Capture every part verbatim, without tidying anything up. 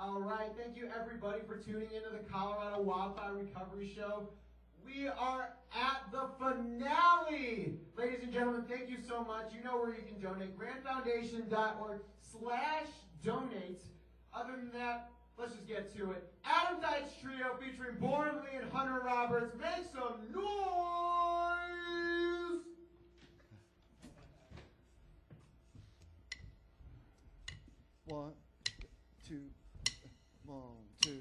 All right, thank you everybody for tuning into the Colorado Wildfire Recovery Show. We are at the finale. Ladies and gentlemen, thank you so much. You know where you can donate, grandfoundation.org slash donate. Other than that, let's just get to it. Adam Deitch Trio featuring Born Lee and Hunter Roberts. Make some noise! One, two, one, two.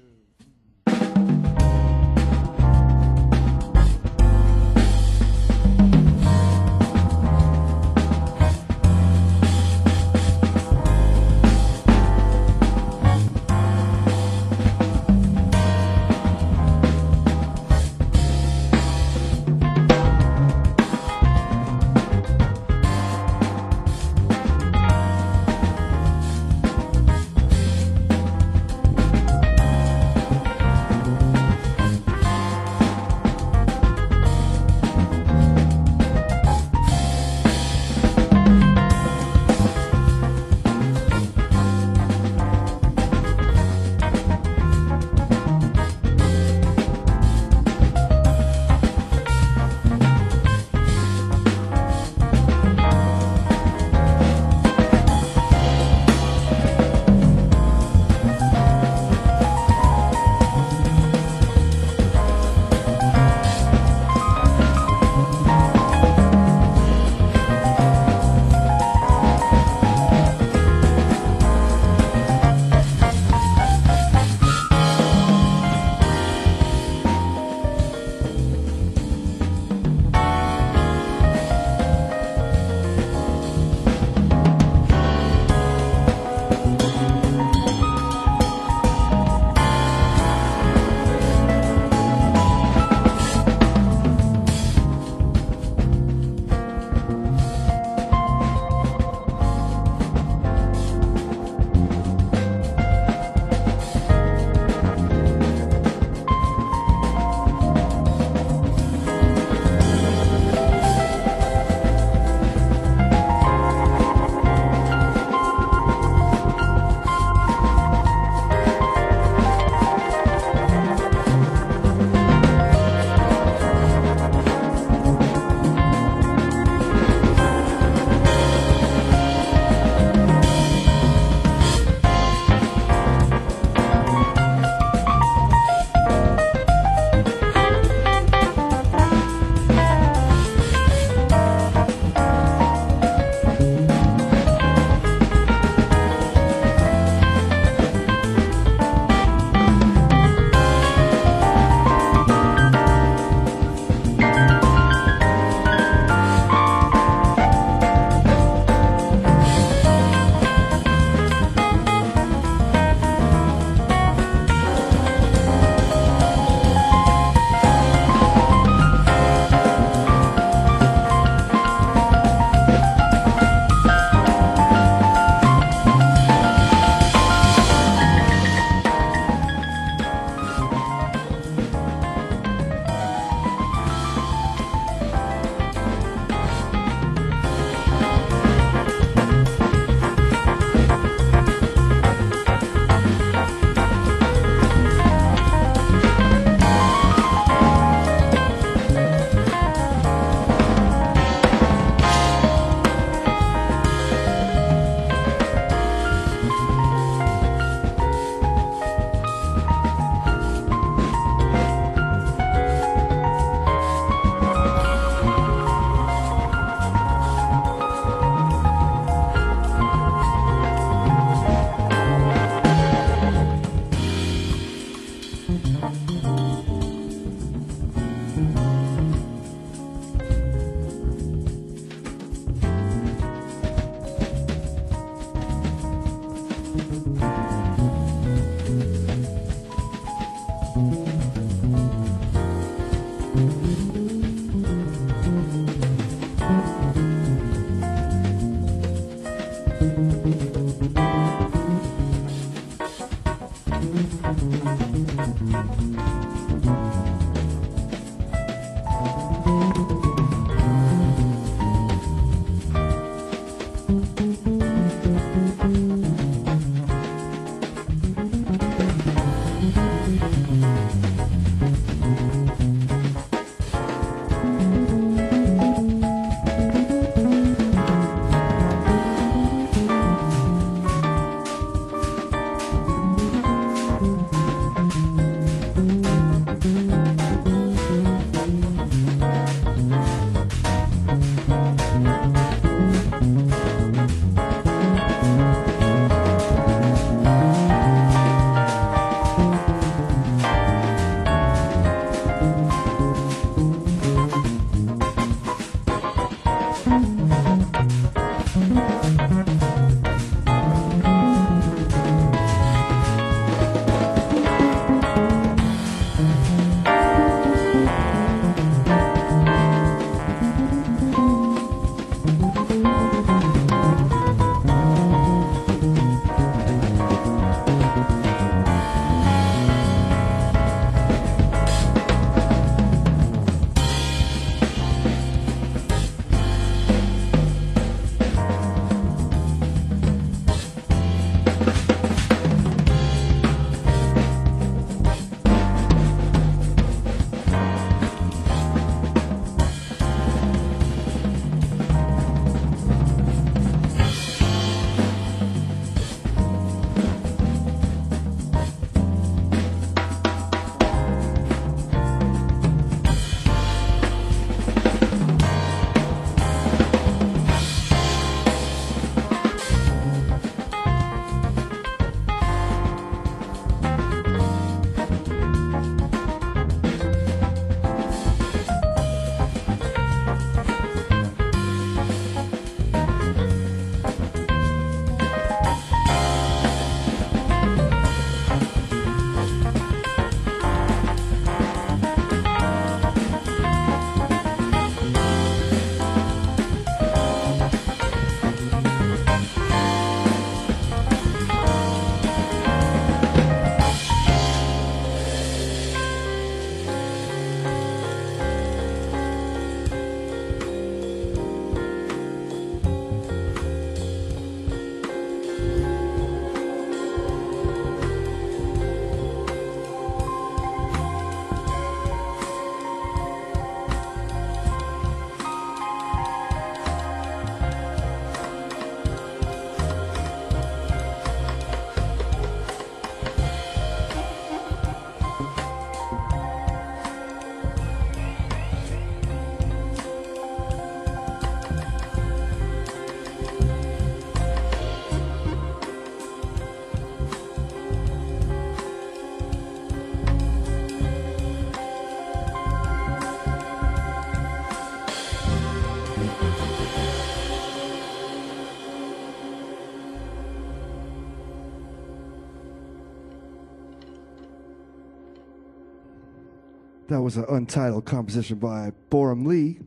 That was an untitled composition by Boram Lee.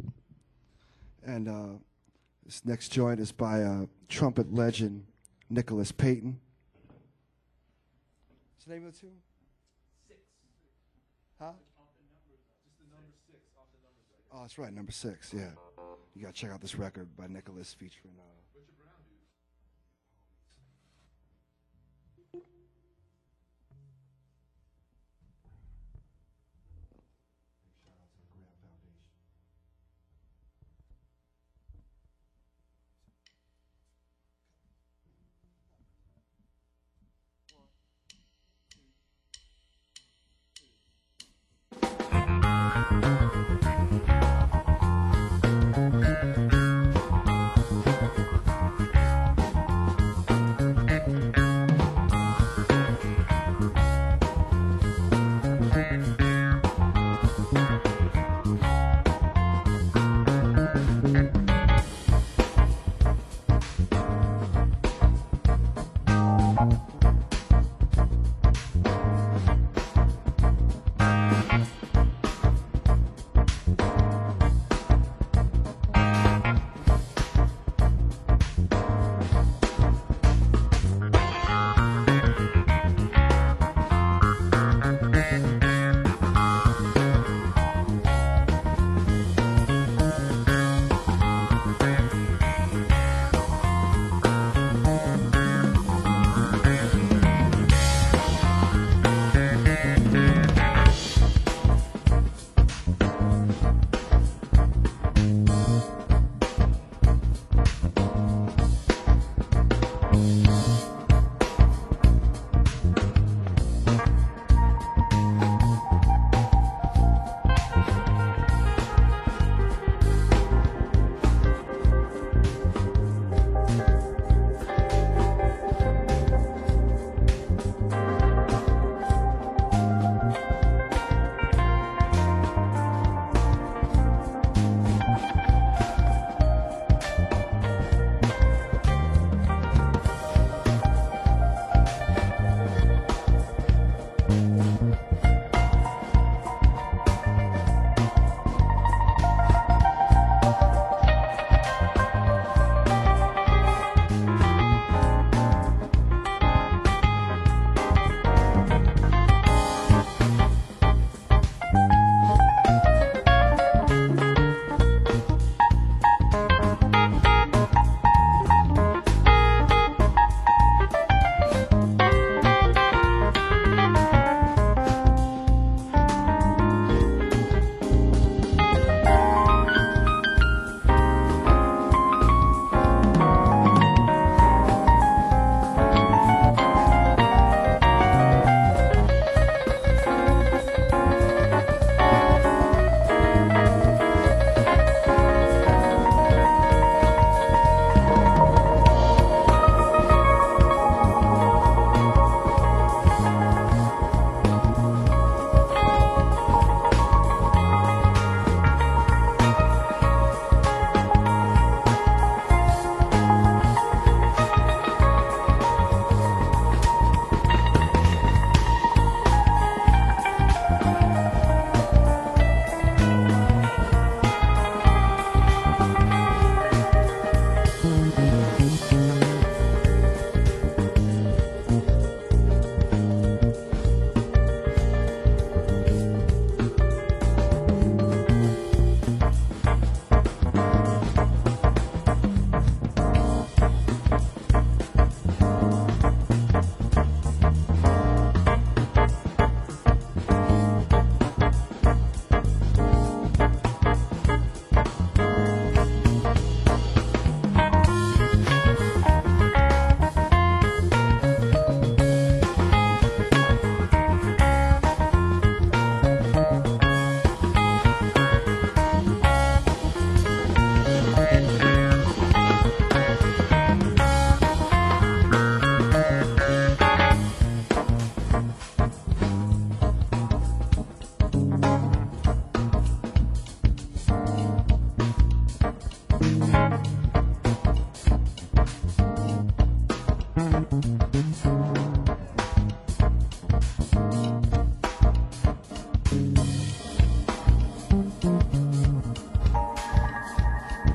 And uh, this next joint is by uh, trumpet legend Nicholas Payton. What's the name of the tune? Six. Huh? Off the numbers. Just the number six off the numbers. Right? Oh, that's right, number six, yeah. You got to check out this record by Nicholas featuring... Uh, Richard Brown, dude. Shout out to the Graham Foundation.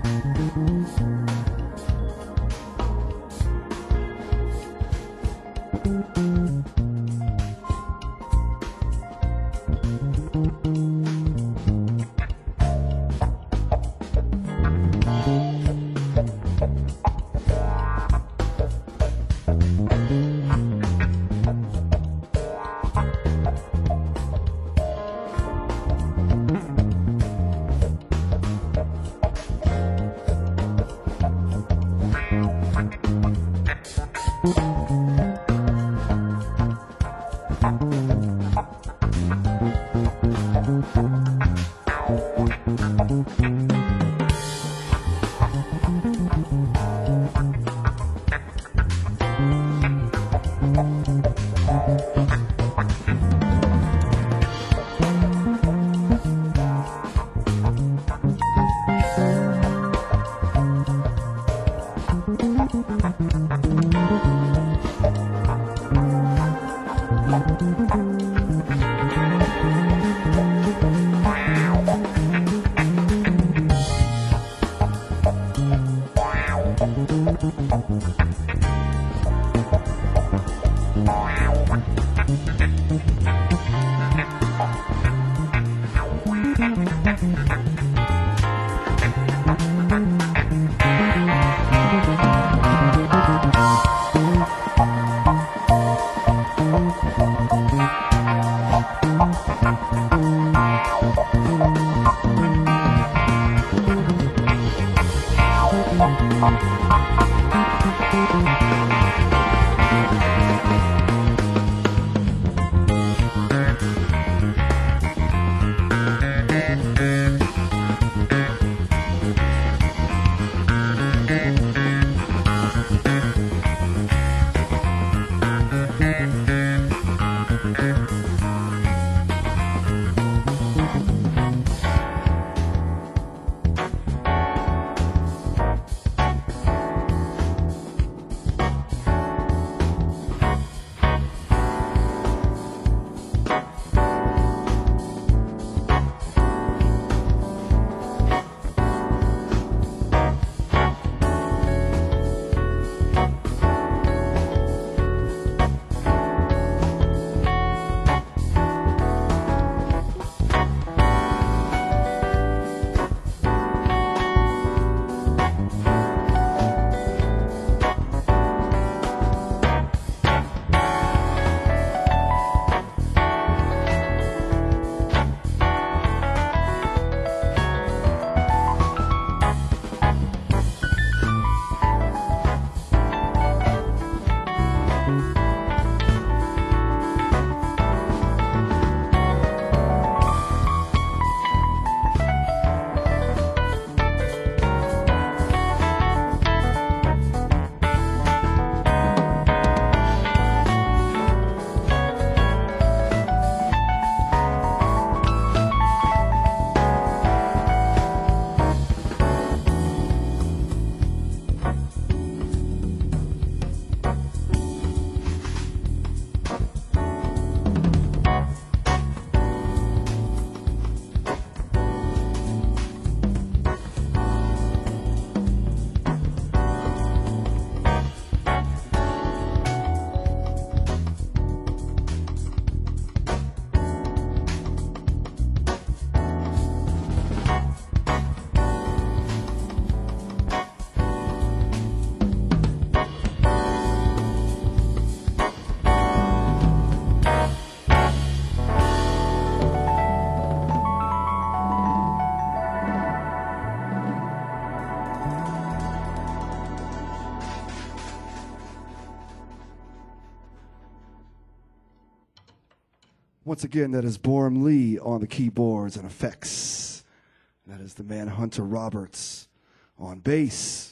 Once again, that is Boram Lee on the keyboards and effects. That is the man Hunter Roberts on bass.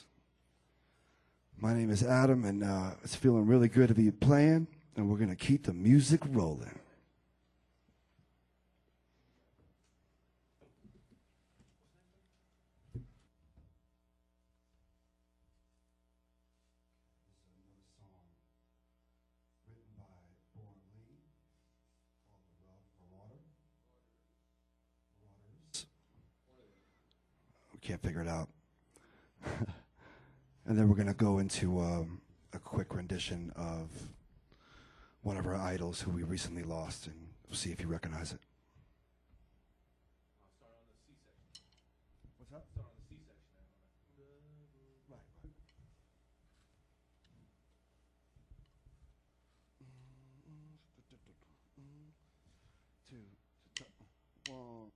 My name is Adam, and uh, it's feeling really good to be playing, and we're going to keep the music rolling. Can't figure it out. And then we're going to go into um, a quick rendition of one of our idols who we recently lost, and we'll see if you recognize it. I'll start on the C section. What's that? Start on the C section now. Right, right. Two, one.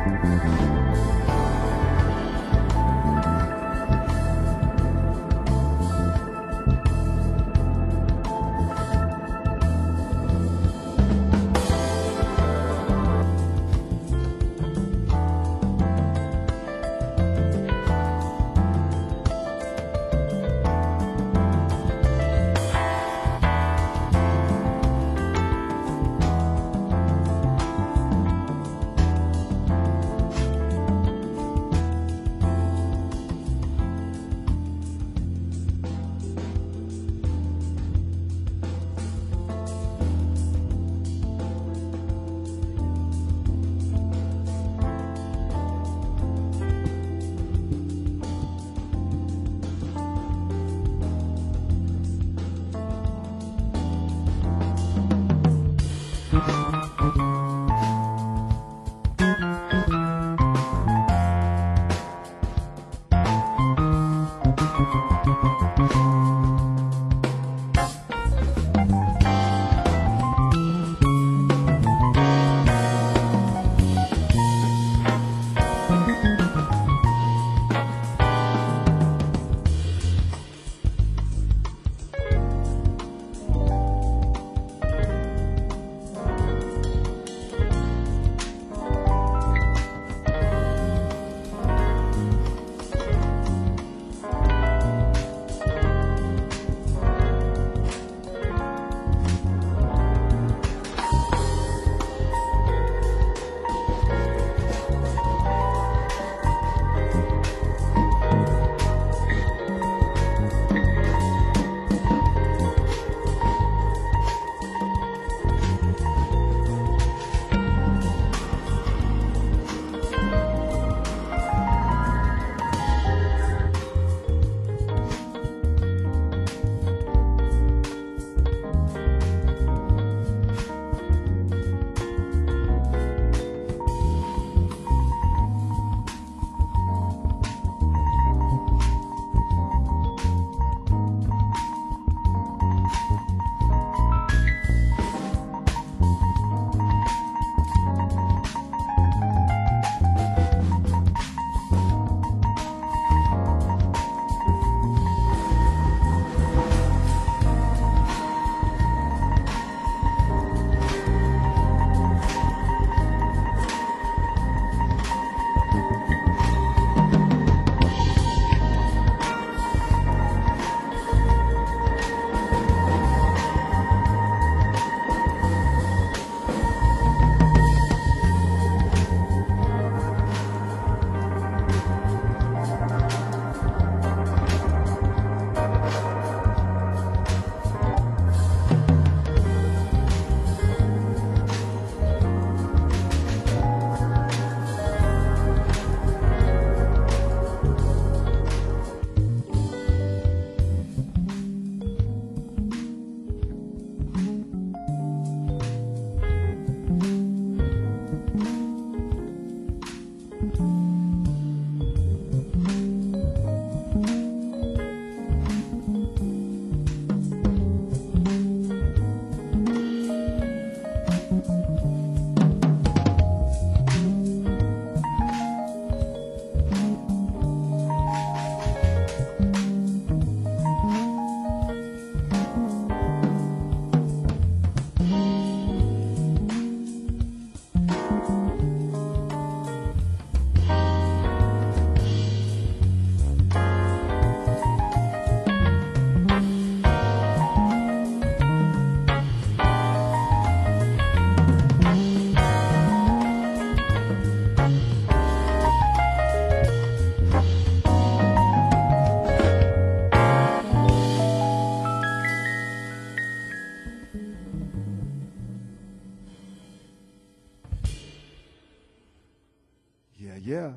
Yeah.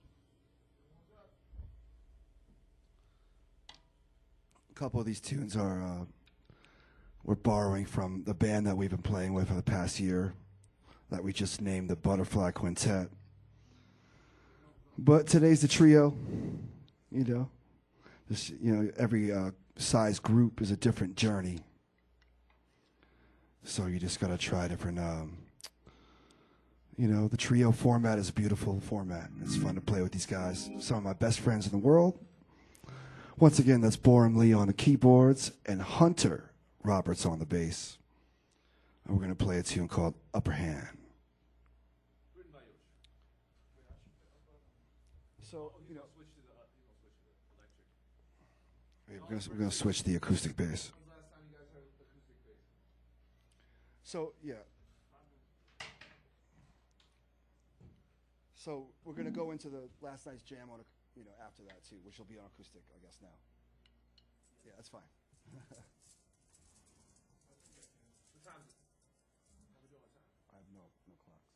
A couple of these tunes are uh, we're borrowing from the band that we've been playing with for the past year that we just named the Butterfly Quintet. But today's the trio, you know. Just, you know, every uh, size group is a different journey. So you just got to try different, um, You know, the trio format is a beautiful format. It's fun to play with these guys. Some of my best friends in the world. Once again, that's Boram Lee on the keyboards and Hunter Roberts on the bass. And we're going to play a tune called Upper Hand. Written by Yosh. So, Oh, you know, switch to the, uh, you know, switch to the electric. we're going to we're gonna switch the acoustic bass. When's the last time you guys heard acoustic bass? So, yeah. So we're going to go into the last night's jam on, a, you know, after that too, which will be on acoustic, I guess now. Yeah, that's fine. What time is it? How we doing on time? I have no no clocks.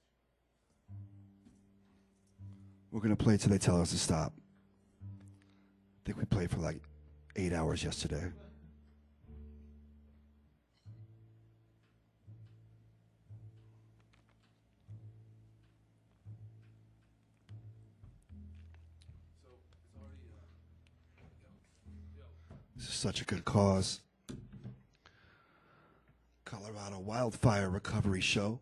We're going to play till they tell us to stop. I think we played for like eight hours yesterday. So it's already, uh, yo, yo. This is such a good cause. Colorado Wildfire Recovery Show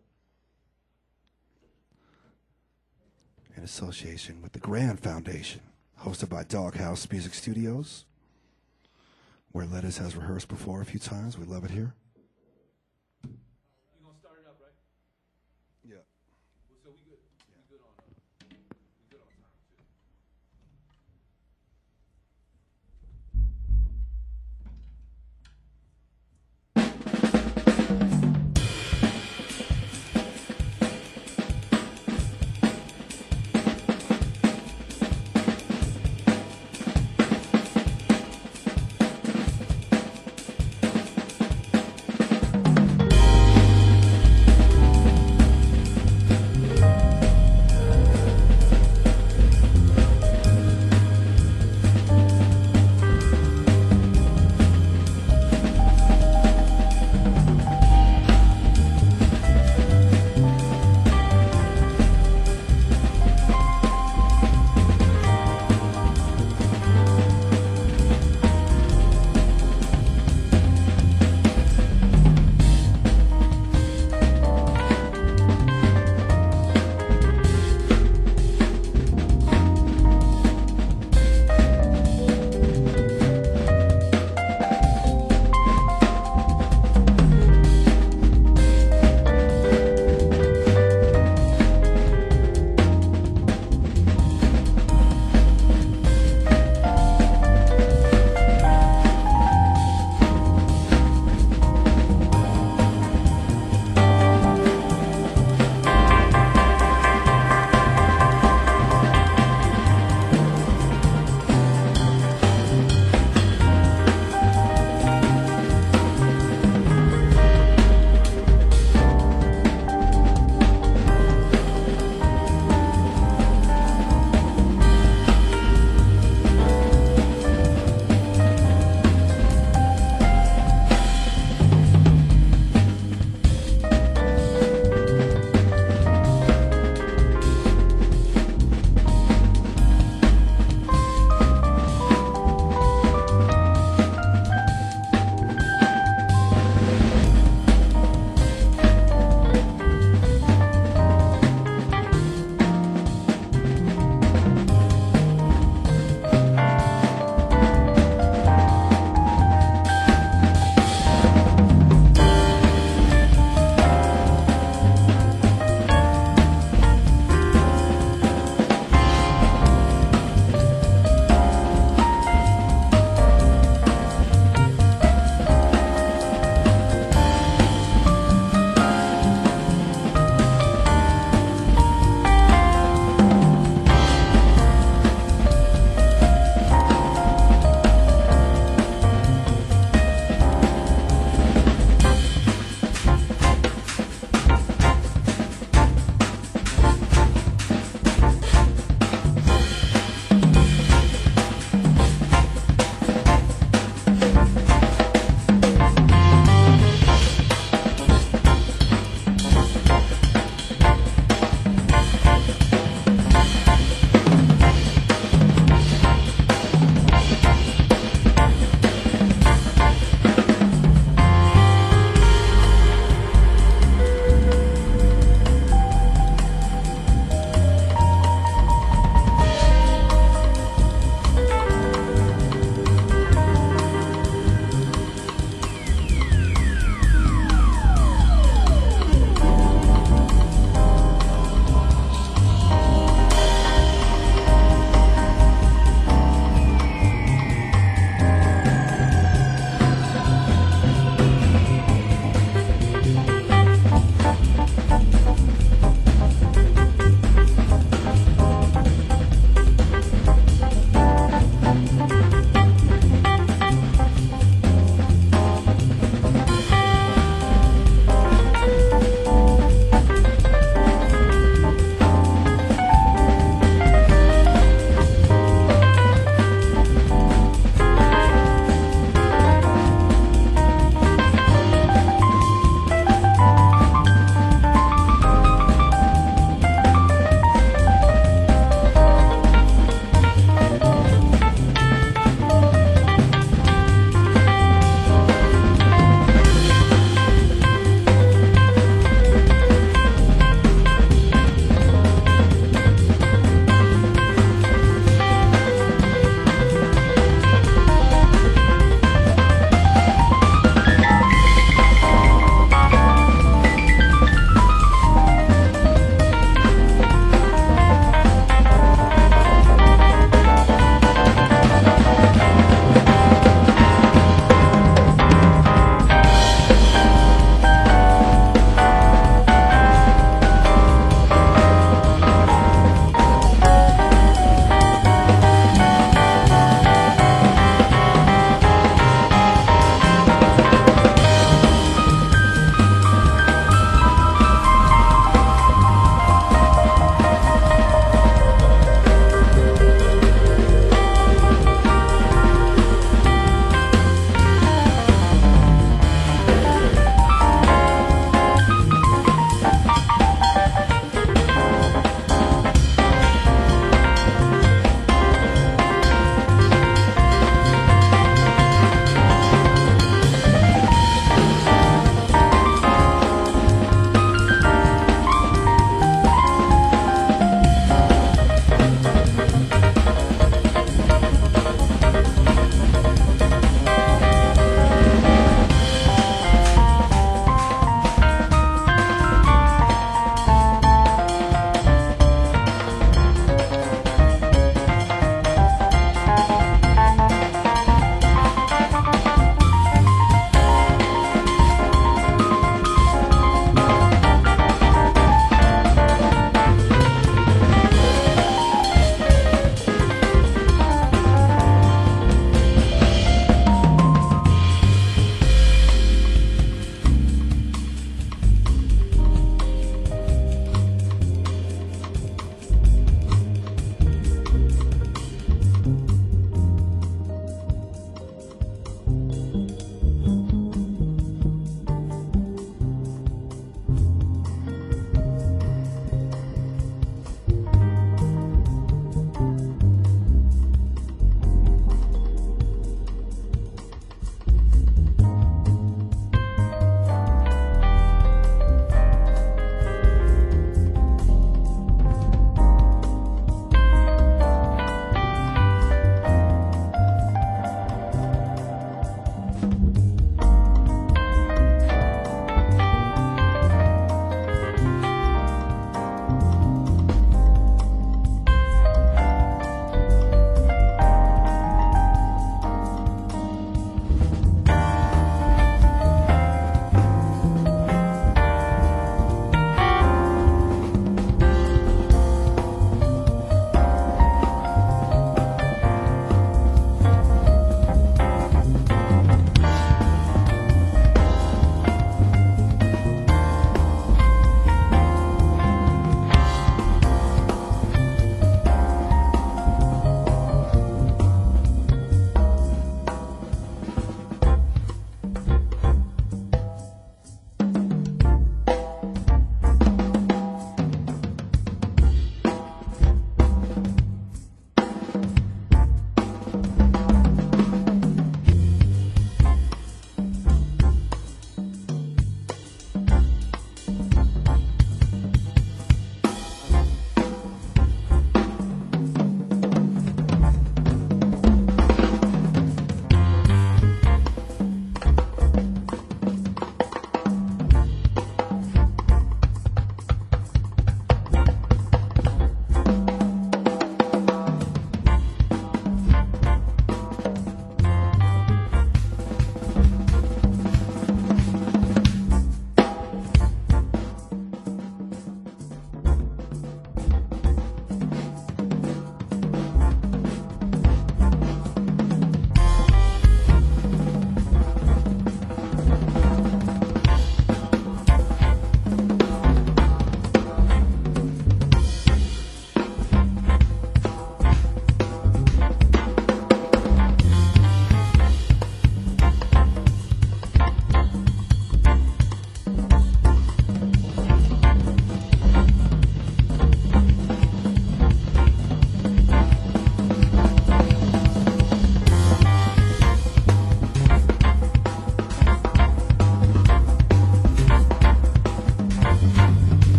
in association with the Grand Foundation, hosted by Doghouse Music Studios, where Lettuce has rehearsed before a few times. We love it here. You gonna start it up, right? Yeah. Well, so we good. We good on, uh, we good on time too. Thank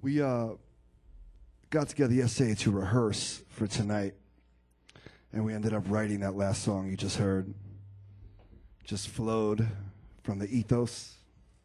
We uh, got together yesterday to rehearse for tonight, and we ended up writing that last song you just heard. Just flowed from the ethos.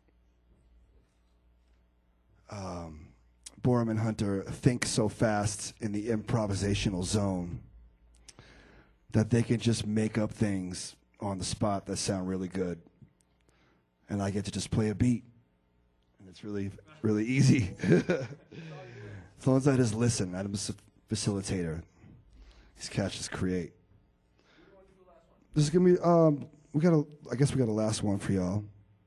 Um, Borum and Hunter think so fast in the improvisational zone that they can just make up things on the spot that sound really good. And I get to just play a beat. And it's really, really easy. As long as I just listen, I'm a facilitator. These cats just create. This is gonna be, um, we got a, I guess we got a last one for y'all.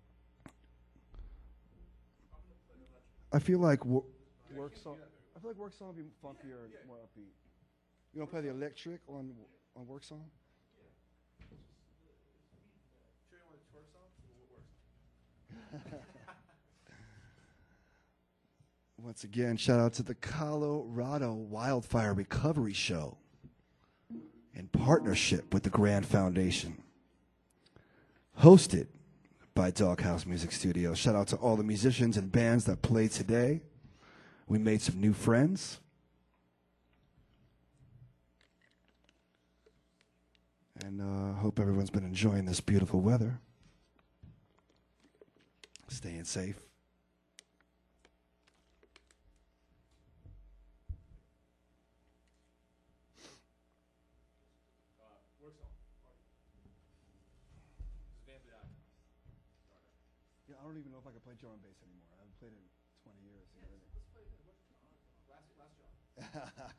I feel like wo- work song, I feel like work song would be funkier and more upbeat. You want to play the electric on on work song? Sure you want a twerk song? What works? Once again, shout out to the Colorado Wildfire Recovery Show in partnership with the Grand Foundation. Hosted by Doghouse Music Studio. Shout out to all the musicians and bands that played today. We made some new friends. And uh, hope everyone's been enjoying this beautiful weather. Staying safe. Uh, work song. This is Vamp It Out. Starter. Yeah, I don't even know if I can play drum and bass anymore. I haven't played it in twenty years. Yeah, let's, let's play it. Last, last job.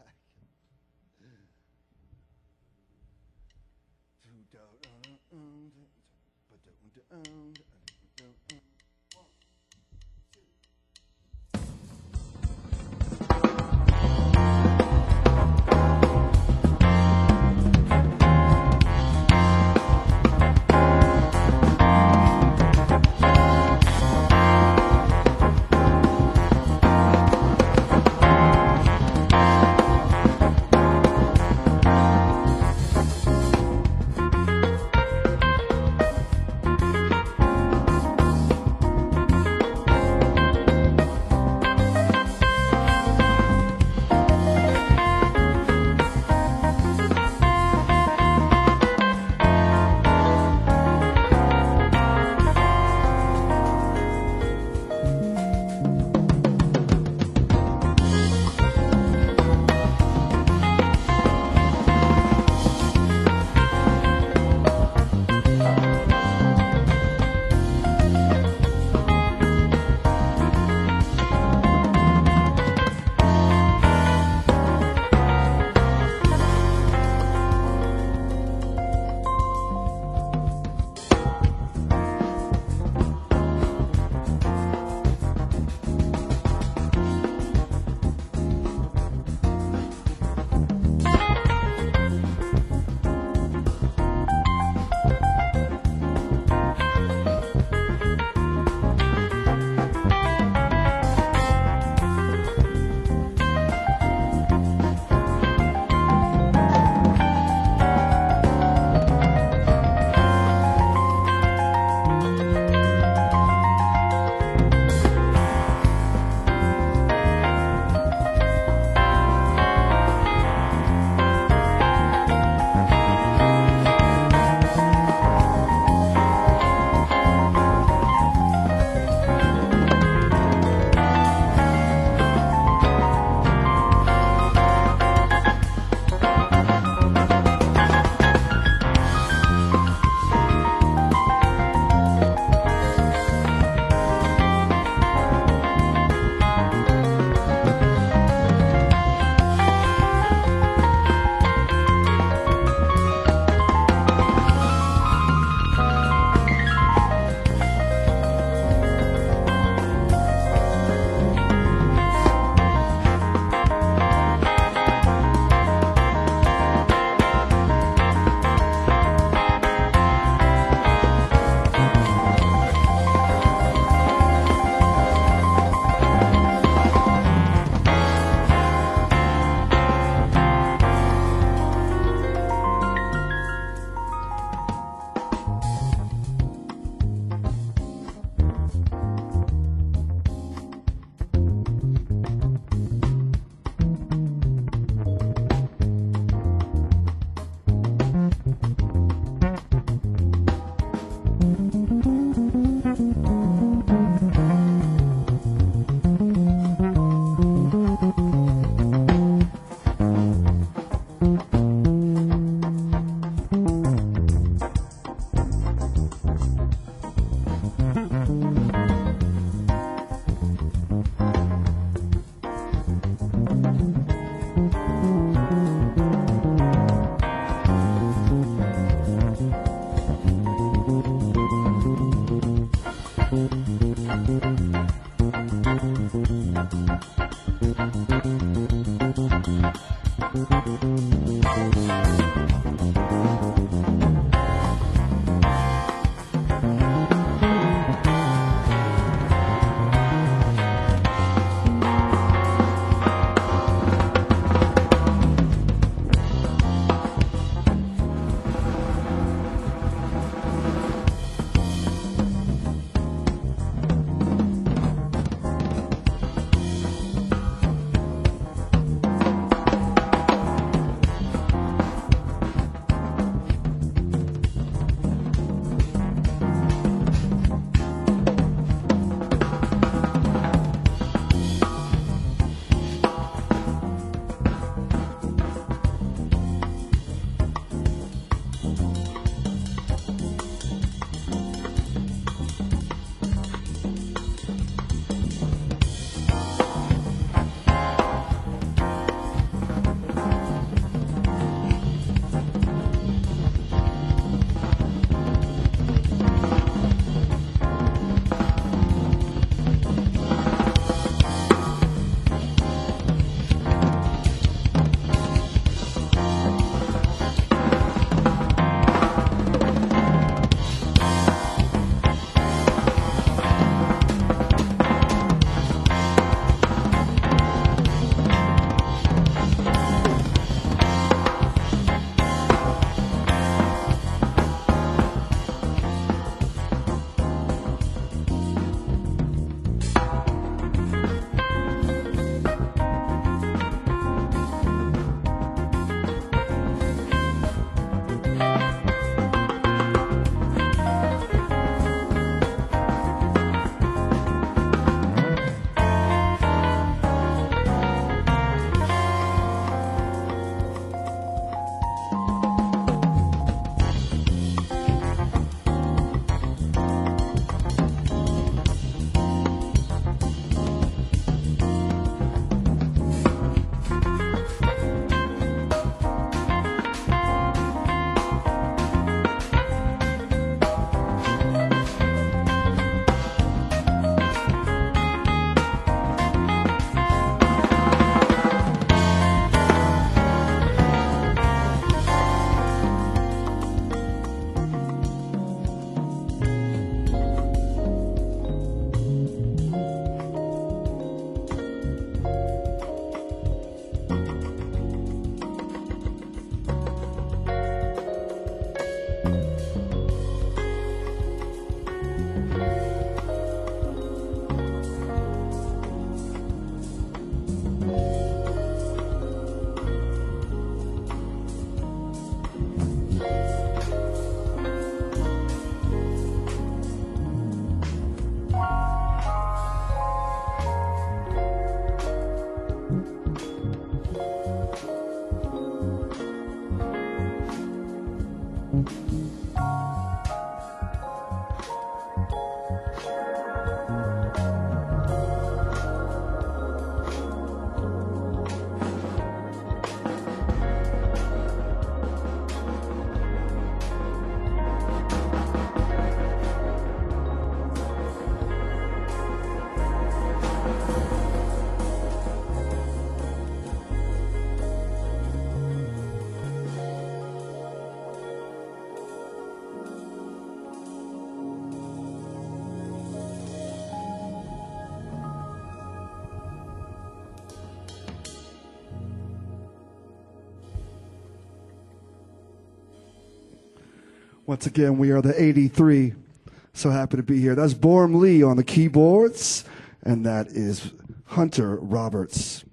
Once again, we are the eighty-three. So happy to be here. That's Borm Lee on the keyboards, and that is Hunter Roberts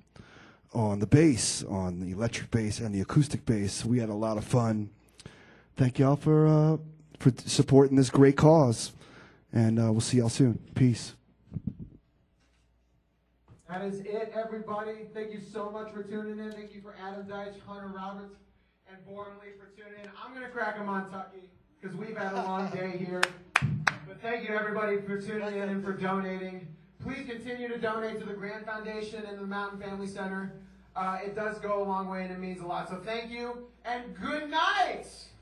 on the bass, on the electric bass and the acoustic bass. We had a lot of fun. Thank y'all for uh, for supporting this great cause, and uh, we'll see y'all soon. Peace. That is it, everybody. Thank you so much for tuning in. Thank you for Adam Deitch, Hunter Roberts, and Borm Lee for tuning in. I'm going to crack a Montucky because we've had a long day here. But thank you, everybody, for tuning in and for donating. Please continue to donate to the Grand Foundation and the Mountain Family Center. Uh, it does go a long way, and it means a lot. So thank you, and good night!